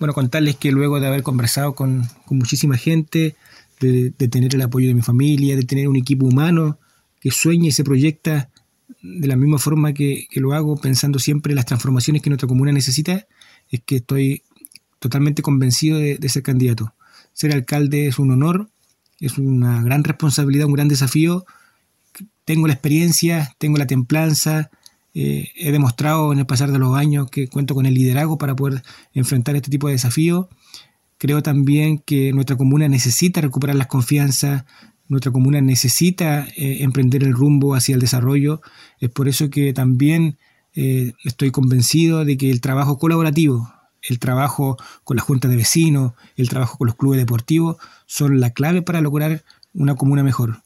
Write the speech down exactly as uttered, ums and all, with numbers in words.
Bueno, contarles que luego de haber conversado con, con muchísima gente, de, de tener el apoyo de mi familia, de tener un equipo humano que sueña y se proyecta de la misma forma que, que lo hago, pensando siempre en las transformaciones que nuestra comuna necesita, es que estoy totalmente convencido de, de ser candidato. Ser alcalde es un honor, es una gran responsabilidad, un gran desafío. Tengo la experiencia, tengo la templanza, eh, he demostrado en el pasar de los años que cuento con el liderazgo para poder enfrentar este tipo de desafíos. Creo también que nuestra comuna necesita recuperar las confianzas, nuestra comuna necesita eh, emprender el rumbo hacia el desarrollo. Es por eso que también eh, estoy convencido de que el trabajo colaborativo, el trabajo con la junta de vecinos, el trabajo con los clubes deportivos son la clave para lograr una comuna mejor.